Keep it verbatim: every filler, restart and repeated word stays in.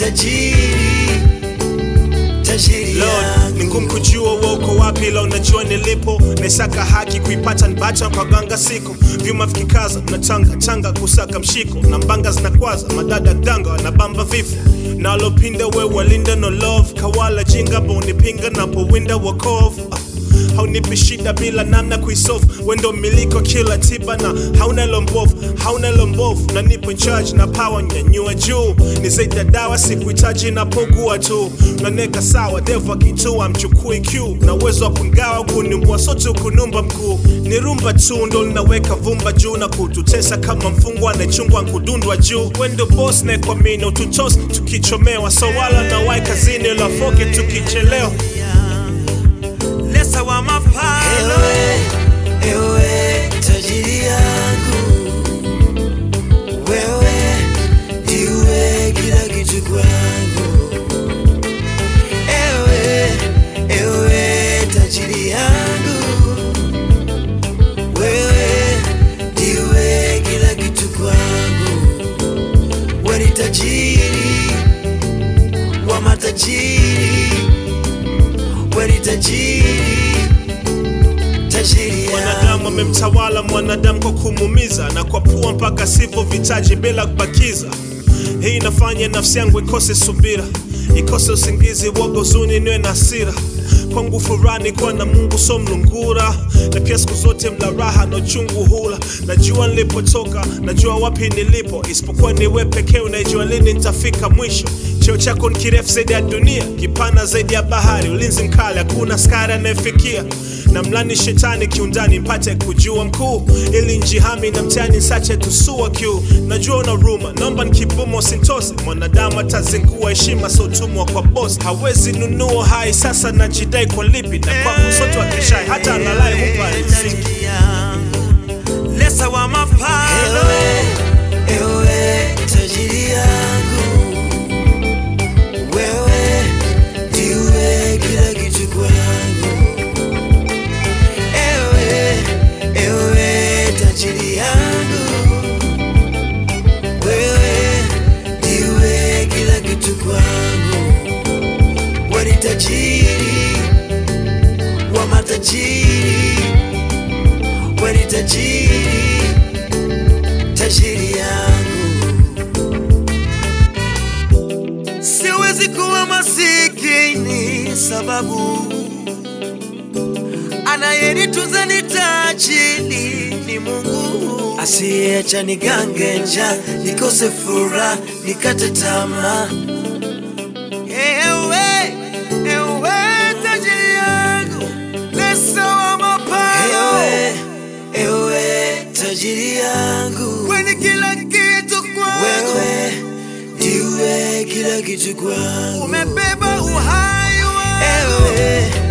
tajiri, tajiri Lord, ni ngumu kujua wako wapi, ila unajua nilipo. Naisaka haki kuipata nbacha kwa ganga siko. Vyuma vikikaza, mnachanga changa kusaka mshiko. Na mbanga zinakwaza, madada danga wanabamba vifo. Na lopinda we walinda no love. Kawala jinga boni pinga na po winda wakovu. Haunipi shida bila namna kuisolve. Wendo miliko kila tiba na hauna lombovu, hauna lombovu. Na nipo in charge na power nyanyua juu. Ni zaidi ya dawa sikuhitaji na pogua tu. Naneka sawa deva kitua mchukui Q. Na uwezo wa kungawa kunimbua sote kunumba mkuu. Ni rumba tu ndo linaweka vumba juu. Na kututesa kama mfungwa anayechungwa nkudundwa juu. Wendo boss na kwa mino tutos tukichomewa. So wala na wai kazini la foke tukichelewa. Lesa wa mapalo, ewe, ewe tajiri yangu. Wewe ndiwe kila kitu kwangu. Ewe, ewe tajiri yangu. Wewe ndiwe kila kitu kwangu. Wewe ni tajiri wa matajiri. Wewe ni tajiri, tajiri. Mwanadamu amemtawala mwanadamu kwa kumumiza. Na kwa pua mpaka sipo vitaji bila kubakiza. Hii inafanya nafsi yangu ikose subira, ikose usingizi woga uzuni niwe na hasira. Kwangu furani kwa na Mungu so mlungura. Na pia siku zote mla raha na uchungu hula. Najua nilipotoka, najua wapi nilipo. Isipokuwa niwe pekee unajua lini nitafika mwisho. Cheo chako ni kirefu zaidi ya dunia, kipana zaidi ya bahari. Ulinzi mkali hakuna askari anayefikia. Na mlani shetani kiundani mpate kujua mkuu. Ili njihami na mtani sache tusua kiu. Najua una ruma, naomba nikibumo sintose. Mwanadamu atazingua heshima so tumwa kwa boss. Hawezi nunua hai sasa najidai kwa lipi. Na kwa msoto wa kishai hata analai hupa riziki. Lesa wa mapalo, ewe, ewe tajiri yangu. Wewe ndiwe kila kitu kwangu. Ewe, ewe tajiri yangu. Wewe ndiwe kila kitu kwangu. Wewe ni tajiri wa matajiri. Wewe ni tajiri, tajiri yangu. Siwezi kuwa masikini sababu anayenitunza ni tajiri ni Mungu. Asiyeacha nigange njaa, nikose furaha, nikate tamaa. Ewe, ewe tajiri yangu. Lesa wa mapalo, ewe, ewe tajiri yangu. Wewe ni kila kitu kwangu. Wewe ndiwe kila kitu kwangu. Umebeba uhai wangu. Ewe